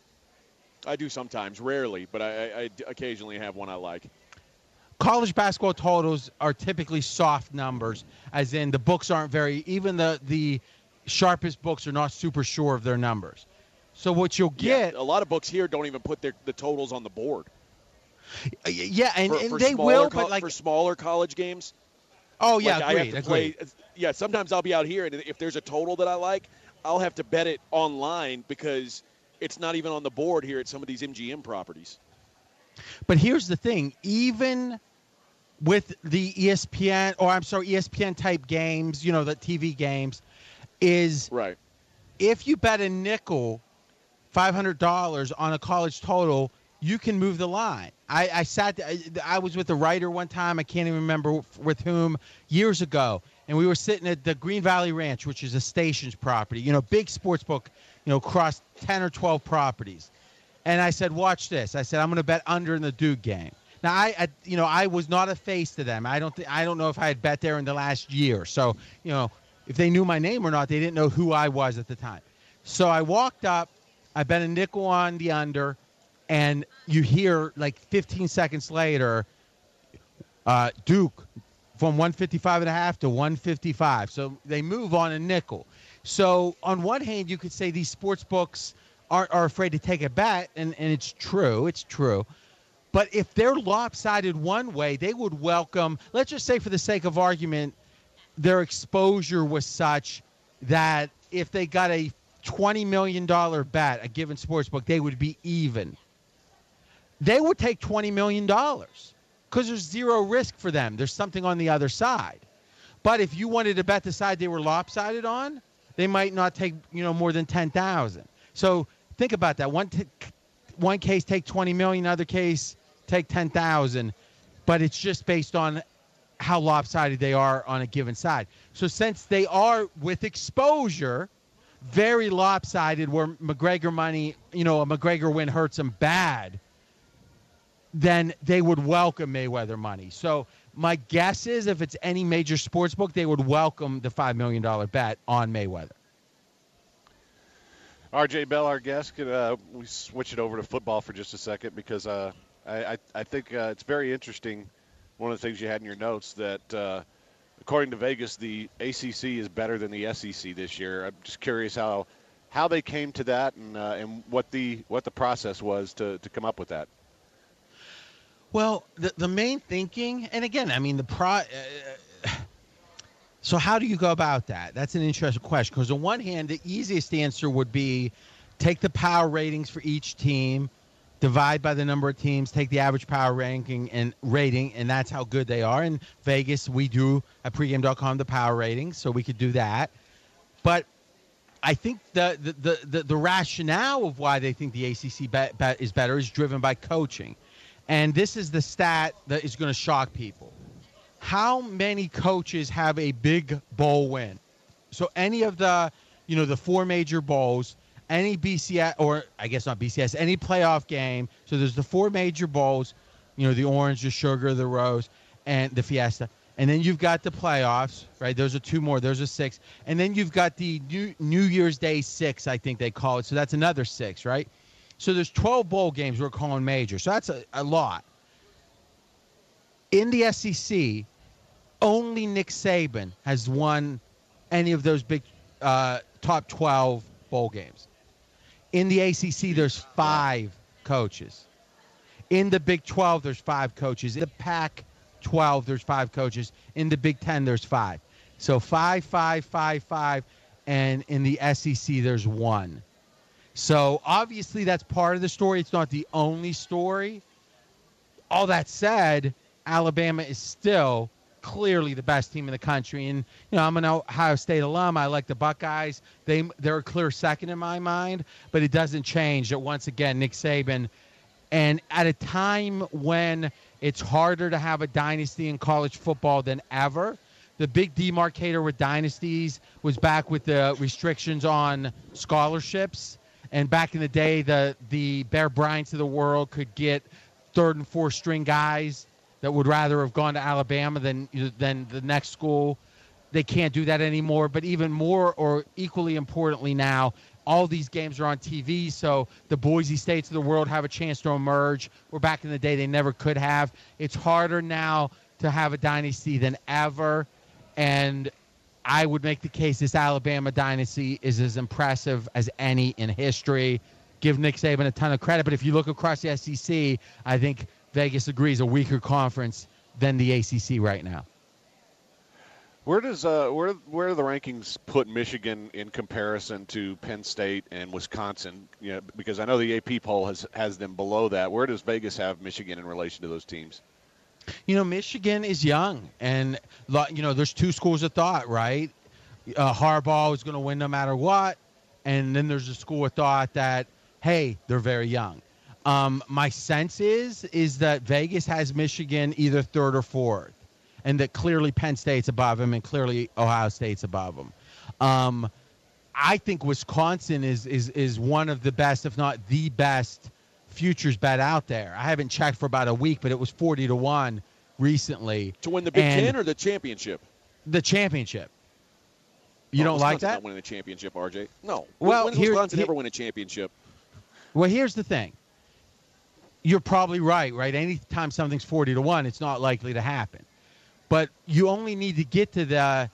I do sometimes, rarely, but I, I, I occasionally have one I like. College basketball totals are typically soft numbers, as in the books aren't very, even the, the sharpest books are not super sure of their numbers. So what you'll get. Yeah, a lot of books here don't even put their the totals on the board. Yeah, and, for, and for they smaller will, co- but like. for smaller college games. Oh, yeah, like I agreed, have to play. agreed. Yeah, sometimes I'll be out here, and if there's a total that I like, I'll have to bet it online because it's not even on the board here at some of these M G M properties. But here's the thing. Even with the E S P N, or I'm sorry, E S P N type games, you know, the T V games, is right. If you bet a nickel, five hundred dollars on a college total, you can move the line. I, I sat, I, I was with a writer one time, I can't even remember with whom, years ago, and we were sitting at the Green Valley Ranch, which is a Stations property, you know, big sports book, you know, across ten or twelve properties. And I said, watch this. I said, I'm going to bet under in the Duke game. Now, I, I, you know, I was not a face to them. I don't, th- I don't know if I had bet there in the last year. So, you know, if they knew my name or not, they didn't know who I was at the time. So I walked up, I bet a nickel on the under, and you hear like fifteen seconds later, uh, Duke from one fifty-five and a half to one fifty-five. So they move on a nickel. So on one hand, you could say these sports books are, are afraid to take a bet, and, and it's true. It's true. But if they're lopsided one way, they would welcome, let's just say for the sake of argument, their exposure was such that if they got a twenty million dollars bet, a given sportsbook, they would be even. They would take twenty million dollars because there's zero risk for them. There's something on the other side. But if you wanted to bet the side they were lopsided on, they might not take, you know, more than ten thousand dollars. So think about that. One t- one case take twenty million dollars, other case take ten thousand dollars, but it's just based on how lopsided they are on a given side. So since they are with exposure very lopsided, where McGregor money, you know, a McGregor win hurts them bad, then they would welcome Mayweather money. So my guess is if it's any major sports book, they would welcome the five million dollars bet on Mayweather. R J Bell, our guest, could uh, we switch it over to football for just a second because uh, I, I, I think uh, it's very interesting. One of the things you had in your notes that, uh, according to Vegas, the A C C is better than the S E C this year. I'm just curious how how they came to that and uh, and what the what the process was to, to come up with that. Well, the the main thinking, and again, I mean the pro. Uh, so how do you go about that? That's an interesting question because on one hand, the easiest answer would be take the power ratings for each team, divide by the number of teams, take the average power ranking and rating, and that's how good they are. In Vegas, we do at pregame dot com the power ratings, so we could do that. But I think the the the, the, the rationale of why they think the A C C bet, bet is better is driven by coaching. And this is the stat that is going to shock people. How many coaches have a big bowl win? So any of the, you know, the four major bowls, any B C S, or I guess not B C S, any playoff game. So there's the four major bowls, you know, the Orange, the Sugar, the Rose, and the Fiesta. And then you've got the playoffs, right? Those are two more. Those are six. And then you've got the New, New Year's Day six, I think they call it. So that's another six, right? So there's twelve bowl games we're calling major. So that's a, a lot. In the S E C, only Nick Saban has won any of those big uh, top twelve bowl games. In the A C C, there's five coaches. In the Big twelve, there's five coaches. In the Pac twelve, there's five coaches. In the Big ten, there's five. So five, five, five, five. And in the S E C, there's one. So obviously that's part of the story. It's not the only story. All that said, Alabama is still clearly the best team in the country. And, you know, I'm an Ohio State alum. I like the Buckeyes. They, they're a clear second in my mind. But it doesn't change that, once again, Nick Saban. And at a time when it's harder to have a dynasty in college football than ever, the big demarcator with dynasties was back with the restrictions on scholarships. And back in the day, the the Bear Bryants of the world could get third and fourth string guys that would rather have gone to Alabama than than the next school. They can't do that anymore. But even more, or equally importantly now, all these games are on T V, so the Boise States of the world have a chance to emerge, where back in the day they never could have. It's harder now to have a dynasty than ever, and I would make the case this Alabama dynasty is as impressive as any in history. Give Nick Saban a ton of credit, but if you look across the S E C, I think Vegas agrees a weaker conference than the A C C right now. Where does uh, where where do the rankings put Michigan in comparison to Penn State and Wisconsin? You know, because I know the A P poll has has them below that. Where does Vegas have Michigan in relation to those teams? You know, Michigan is young, and, you know, there's two schools of thought, right? Uh, Harbaugh is going to win no matter what, and then there's a school of thought that, hey, they're very young. Um, my sense is is that Vegas has Michigan either third or fourth, and that clearly Penn State's above them and clearly Ohio State's above them. Um, I think Wisconsin is is is one of the best, if not the best, futures bet out there. I haven't checked for about a week, but it was forty to one recently. To win the Big and Ten or the championship? The championship. You oh, don't Wisconsin's like that? Not winning the championship, R J. No. Well, when does here, Wisconsin here, ever win a championship? Well, here's the thing. You're probably right, right? Anytime something's forty to one, it's not likely to happen. But you only need to get to the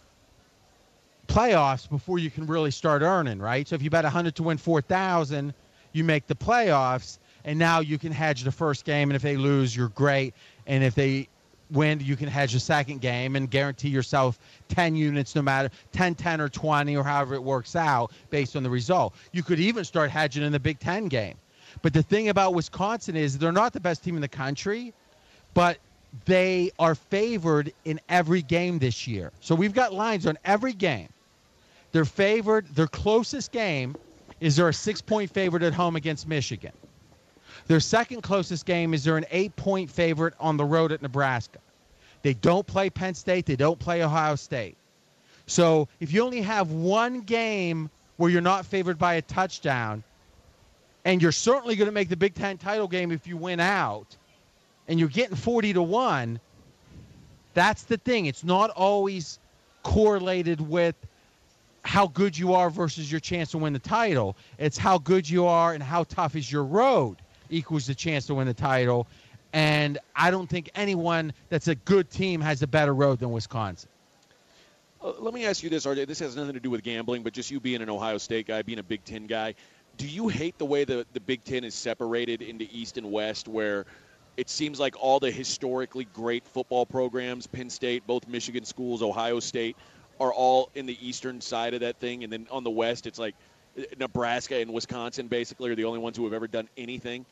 playoffs before you can really start earning, right? So if you bet one hundred to win four thousand, you make the playoffs, and now you can hedge the first game, and if they lose, you're great. And if they win, you can hedge a second game and guarantee yourself ten units, no matter ten, ten, or twenty, or however it works out based on the result. You could even start hedging in the Big Ten game. But the thing about Wisconsin is they're not the best team in the country, but they are favored in every game this year. So we've got lines on every game. They're favored. Their closest game is they're a six-point favorite at home against Michigan. Their second closest game is they're an eight-point favorite on the road at Nebraska. They don't play Penn State. They don't play Ohio State. So if you only have one game where you're not favored by a touchdown, and you're certainly going to make the Big Ten title game if you win out, and you're getting forty to one, that's the thing. It's not always correlated with how good you are versus your chance to win the title. It's how good you are and how tough is your road equals the chance to win the title. And I don't think anyone that's a good team has a better road than Wisconsin. Uh, let me ask you this, R J. This has nothing to do with gambling, but just you being an Ohio State guy, being a Big Ten guy. Do you hate the way the, the Big Ten is separated into East and West, where it seems like all the historically great football programs, Penn State, both Michigan schools, Ohio State, are all in the eastern side of that thing, and then on the West it's like Nebraska and Wisconsin basically are the only ones who have ever done anything?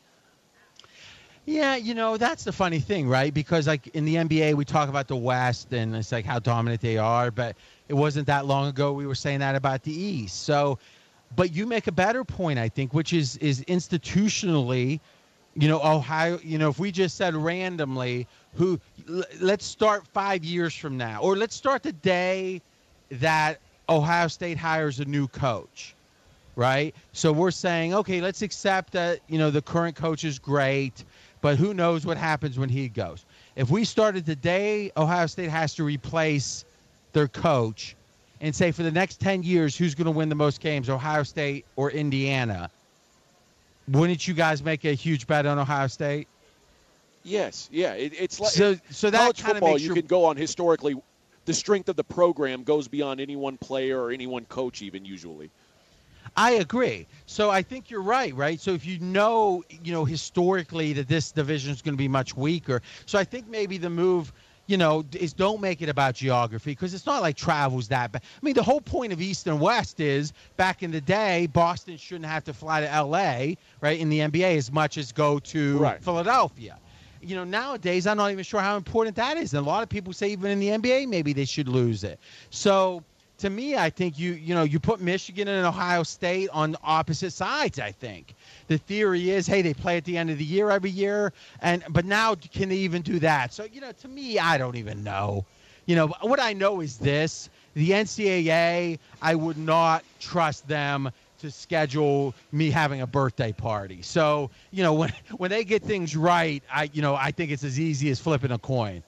Yeah, you know, that's the funny thing, right? Because, like, in the N B A, we talk about the West, and it's like how dominant they are, but it wasn't that long ago we were saying that about the East. So, but you make a better point, I think, which is is institutionally, you know, Ohio, you know, if we just said randomly, who, l- let's start five years from now, or let's start the day that Ohio State hires a new coach, right? So we're saying, okay, let's accept that, you know, the current coach is great, but who knows what happens when he goes. If we started the day Ohio State has to replace their coach and say for the next ten years, who's going to win the most games, Ohio State or Indiana, wouldn't you guys make a huge bet on Ohio State? Yes, yeah. It, it's like so, so that college kind of football, makes you your, can go on historically. The strength of the program goes beyond any one player or any one coach even usually. I agree. So I think you're right, right? So if you know, you know, historically that this division is going to be much weaker. So I think maybe the move, you know, is don't make it about geography, because it's not like travel's that bad. I mean, the whole point of East and West is back in the day, Boston shouldn't have to fly to L A, right, in the N B A as much as go to right. Philadelphia. You know, nowadays, I'm not even sure how important that is. And a lot of people say even in the N B A, maybe they should lose it. So to me, I think you, you know, you put Michigan and Ohio State on opposite sides, I think. The theory is, hey, they play at the end of the year every year, and but now can they even do that? So, you know, to me, I don't even know. You know, what I know is this. The N C double A, I would not trust them to schedule me having a birthday party. So, you know, when when they get things right, I, you know, I think it's as easy as flipping a coin.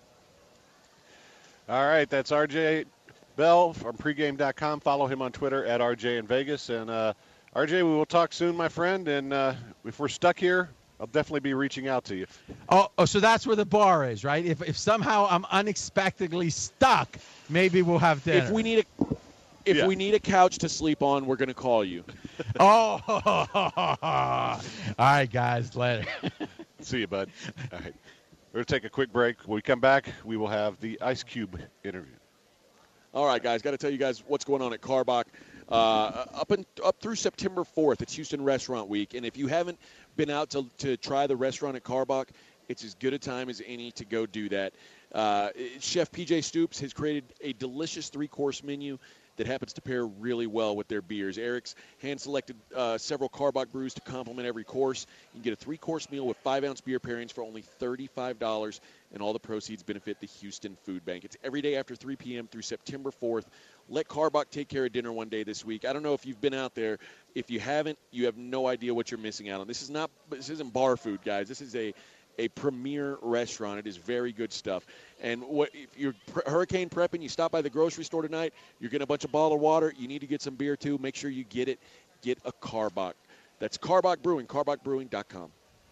All right, that's R J Bell from pregame dot com. Follow him on Twitter at R J in Vegas. And uh, R J, we will talk soon, my friend. And uh, if we're stuck here, I'll definitely be reaching out to you. Oh, oh, so that's where the bar is, right? If if somehow I'm unexpectedly stuck, maybe we'll have dinner. If we need a if Yeah. we need a couch to sleep on, we're going to call you. Oh, all right, guys, later. See you, bud. All right. We're going to take a quick break. When we come back, we will have the Ice Cube interview. All right, guys, got to tell you guys what's going on at Karbach. Uh, up and up through September fourth, it's Houston Restaurant Week, and if you haven't been out to to try the restaurant at Karbach, it's as good a time as any to go do that. Uh, Chef P J Stoops has created a delicious three-course menu that happens to pair really well with their beers. Eric's hand-selected uh, several Karbach brews to complement every course. You can get a three-course meal with five-ounce beer pairings for only thirty-five dollars, and all the proceeds benefit the Houston Food Bank. It's every day after three p.m. through September fourth. Let Karbach take care of dinner one day this week. I don't know if you've been out there. If you haven't, you have no idea what you're missing out on. This is not. This isn't bar food, guys. This is a a premier restaurant. It is very good stuff. And what if you're pre- hurricane prepping, you stop by the grocery store tonight, you're getting a bunch of bottled water, you need to get some beer too, make sure you get it. Get a Karbach. That's Karbach Brewing, karbach brewing dot com.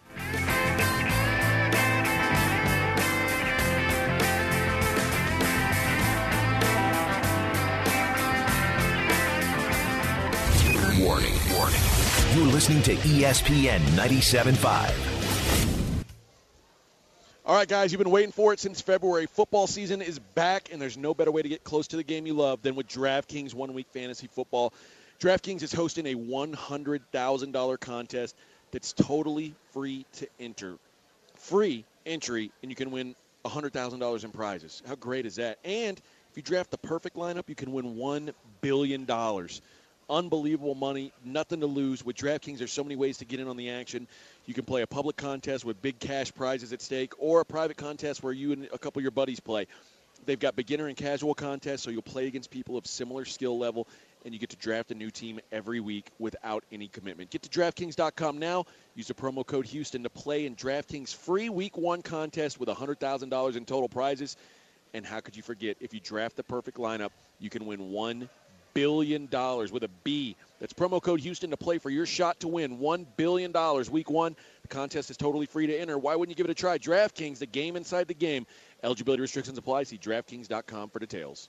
Warning, warning. You're listening to E S P N ninety-seven point five. All right, guys, you've been waiting for it since February. Football season is back, and there's no better way to get close to the game you love than with DraftKings One-Week Fantasy Football. DraftKings is hosting a one hundred thousand dollars contest that's totally free to enter. Free entry, and you can win one hundred thousand dollars in prizes. How great is that? And if you draft the perfect lineup, you can win one billion dollars. Unbelievable money, nothing to lose. With DraftKings, there's so many ways to get in on the action. You can play a public contest with big cash prizes at stake, or a private contest where you and a couple of your buddies play. They've got beginner and casual contests, so you'll play against people of similar skill level, and you get to draft a new team every week without any commitment. Get to DraftKings dot com now. Use the promo code Houston to play in DraftKings' free Week one contest with one hundred thousand dollars in total prizes. And how could you forget, if you draft the perfect lineup, you can win one billion dollars with a B. That's promo code Houston to play for your shot to win one billion dollars week one. The contest is totally free to enter. Why wouldn't you give it a try? DraftKings, the game inside the game. Eligibility restrictions apply. See DraftKings dot com for details.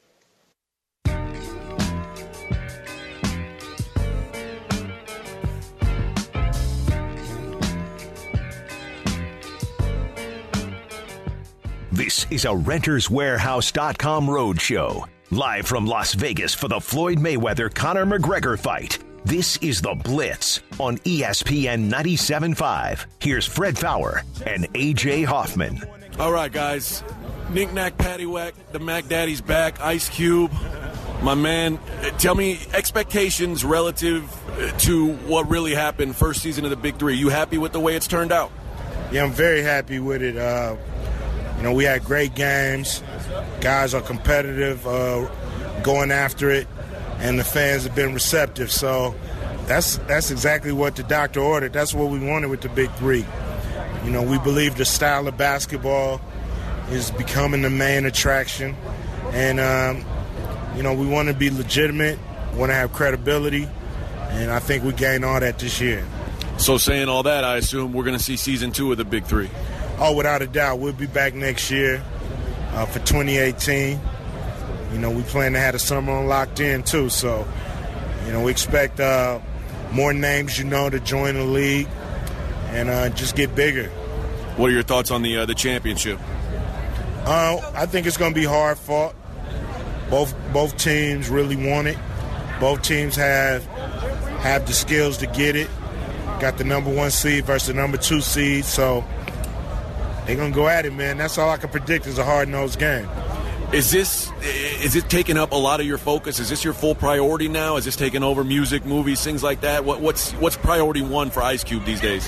This is a Renters Warehouse dot com roadshow. Live from Las Vegas for the Floyd Mayweather-Conor McGregor fight. This is The Blitz on E S P N ninety-seven point five. Here's Fred Fowler and A J Hoffman. All right, guys. Knick Knack Paddywhack, the Mac Daddy's back. Ice Cube, my man. Tell me expectations relative to what really happened first season of the Big Three. You happy with the way it's turned out? Yeah, I'm very happy with it. Uh, you know, we had great games. Guys are competitive, uh, going after it, and the fans have been receptive. So that's that's exactly what the doctor ordered. That's what we wanted with the Big Three. You know, we believe the style of basketball is becoming the main attraction. And, um, you know, we want to be legitimate, want to have credibility, and I think we gained all that this year. So saying all that, I assume we're going to see season two of the Big Three. Oh, without a doubt. We'll be back next year. Uh, for twenty eighteen, you know, we plan to have the summer on locked in too. So, you know, we expect uh, more names, you know, to join the league and uh, just get bigger. What are your thoughts on the uh, the championship? Uh, I think it's going to be hard fought. Both both teams really want it. Both teams have have the skills to get it. Got the number one seed versus the number two seed, so they're going to go at it, man. That's all I can predict is a hard-nosed game. Is this is it taking up a lot of your focus? Is this your full priority now? Is this taking over music, movies, things like that? What, what's what's priority one for Ice Cube these days?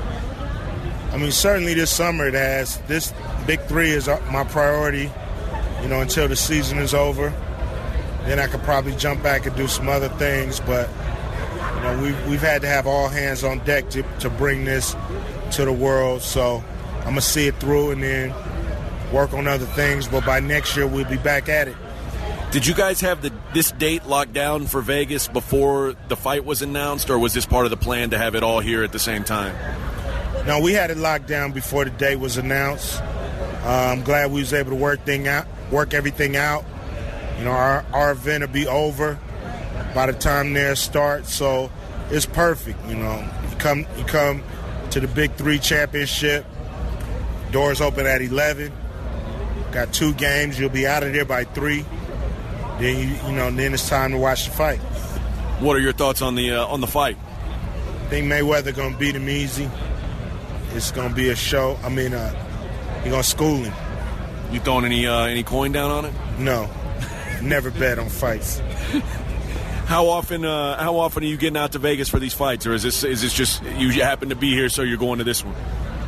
I mean, certainly this summer it has. This Big Three is my priority, you know, until the season is over. Then I could probably jump back and do some other things. But, you know, we've, we've had to have all hands on deck to, to bring this to the world. So I'm going to see it through and then work on other things. But by next year, we'll be back at it. Did you guys have the, this date locked down for Vegas before the fight was announced, or was this part of the plan to have it all here at the same time? No, we had it locked down before the date was announced. Uh, I'm glad we was able to work thing out, work everything out. You know, our, our event will be over by the time theirs starts, so it's perfect. You know, you come you come to the Big Three Championship. Doors open at eleven. Got two games. You'll be out of there by three. Then you you know then it's time to watch the fight. What are your thoughts on the uh, on the fight? I think Mayweather gonna beat him easy. It's gonna be a show. I mean, uh, he gonna school him. You throwing any uh, any coin down on it? No, never bet on fights. How often uh, how often are you getting out to Vegas for these fights, or is this is this just you happen to be here so you're going to this one?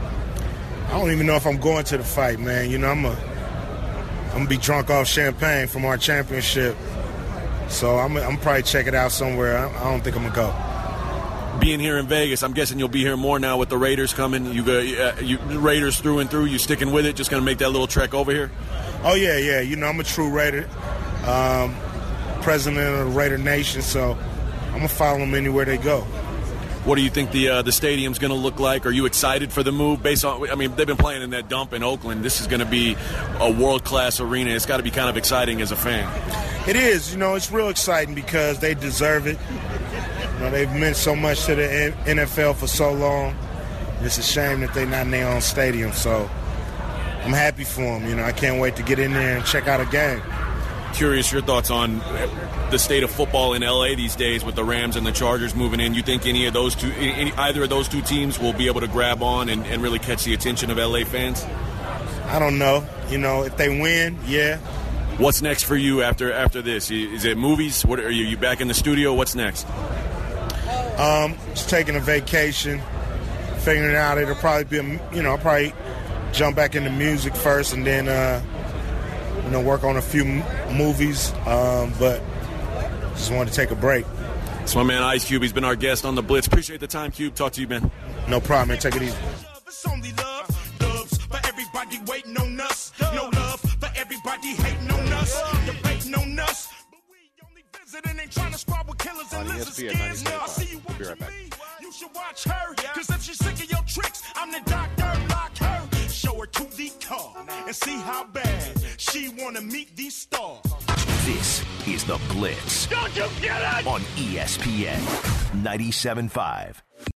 I don't even know if I'm going to the fight, man. You know, I'm a I'm gonna be drunk off champagne from our championship, so I'm I'm probably check it out somewhere. I, I don't think I'm gonna go. Being here in Vegas, I'm guessing you'll be here more now with the Raiders coming. You go, uh, you Raiders through and through. You sticking with it? Just gonna make that little trek over here? Oh yeah, yeah. You know, I'm a true Raider, um, president of the Raider Nation, so I'm gonna follow them anywhere they go. What do you think the uh, the stadium's going to look like? Are you excited for the move? Based on, I mean, they've been playing in that dump in Oakland. This is going to be a world class arena. It's got to be kind of exciting as a fan. It is. You know, it's real exciting because they deserve it. You know, they've meant so much to the N F L for so long. It's a shame that they're not in their own stadium. So, I'm happy for him. You know, I can't wait to get in there and check out a game. Curious your thoughts on the state of football in L A these days with the Rams and the Chargers moving in. You think any of those two, any, either of those two teams will be able to grab on and, and really catch the attention of L A fans? I don't know. You know, if they win, yeah. What's next for you after after this? Is it movies? What are you, you back in the studio? What's next? Um, just taking a vacation, figuring it out. It'll probably be, a, you know, I'll probably jump back into music first and then, uh, you know, work on a few m- movies. Um, but just wanted to take a break. It's my man Ice Cube. He's been our guest on the Blitz. Appreciate the time, Cube. Talk to you, man. No problem, man. Take it easy. It's only love, loves for everybody waiting on us. No love for everybody hating on us, debating on us. But we only visiting, ain't trying to squad with killers and lizard skins. I see you We'll be right back. me. You should watch her, cause if she's sick of your tricks, I'm the doctor, lock her. Show her to the car and see how bad she wanna meet these stars. This is The Blitz. Don't you get it? On E S P N ninety-seven point five.